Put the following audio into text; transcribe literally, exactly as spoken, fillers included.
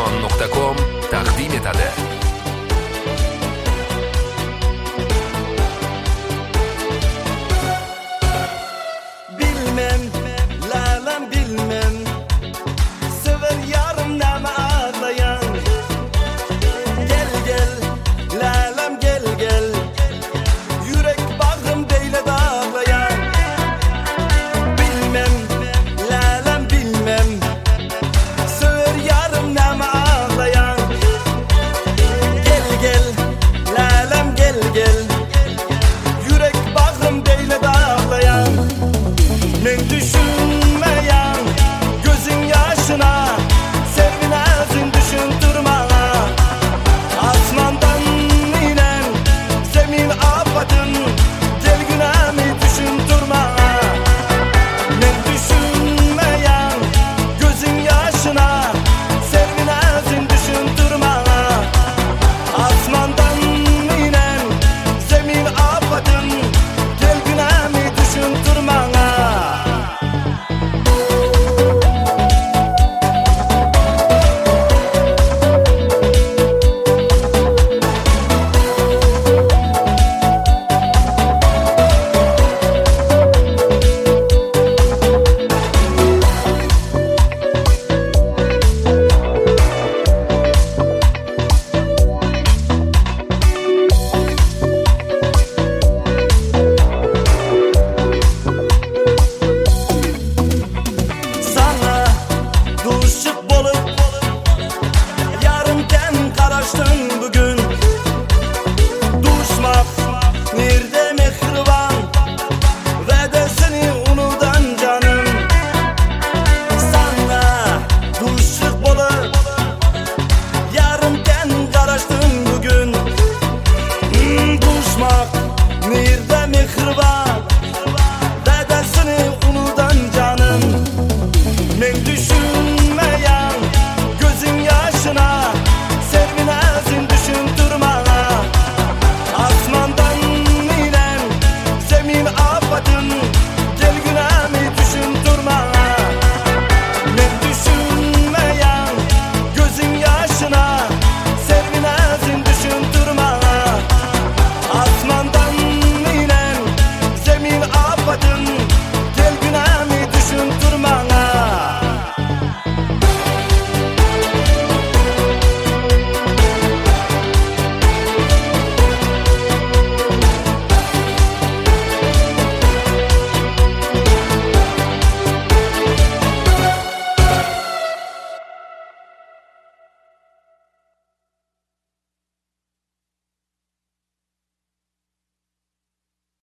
Osmon nokta com taqdim etadi. Bilmem, lalem bilmem, sever yarım nama ağlayan. Gel gel, lalem gel gel, yürek bağrım beyle dağlayan. Bilmem, lalem bilmem, sever yarım nama ağlayan. Gel gel, lalem gel gel, yürek bağrım beyle dağlayan. Men düşünmeyen gözün yaşına, sevmezin düşündürmana. Asmandan inen zemin apadın, gel günahımı düşündürmana. Men düşünmeyen gözün yaşına, sevmezin düşündürmana. Asmandan inen zemin apadın, gel günahımı düşündürmana. Sana düşüp bolup yarımken karıştın.